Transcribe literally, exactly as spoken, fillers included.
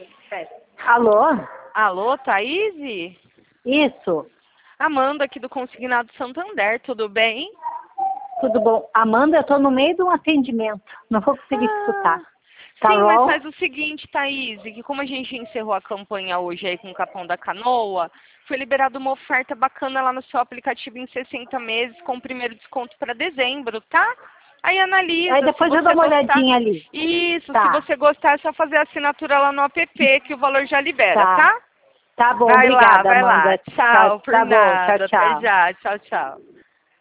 Alô? Alô, Thaís? Isso. Amanda aqui do Consignado Santander, tudo bem? Tudo bom? Amanda, eu tô no meio de um atendimento. Não vou conseguir Ah, escutar. sim, Carol? mas faz o seguinte, Thaís, que como a gente encerrou a campanha hoje aí com o Capão da Canoa, foi liberada uma oferta bacana lá no seu aplicativo em sessenta meses com o primeiro desconto para dezembro, tá? Aí analisa, Aí se depois eu você dou uma gostar. olhadinha ali. Isso, se Tá, você gostar é só fazer a assinatura lá no app que o valor já libera, tá. tá? Tá bom, Vai lá, obrigada, vai lá. Amanda. Tá, Tchau, por tá bom, tchau, nada. Até tchau. já. Tchau, tchau.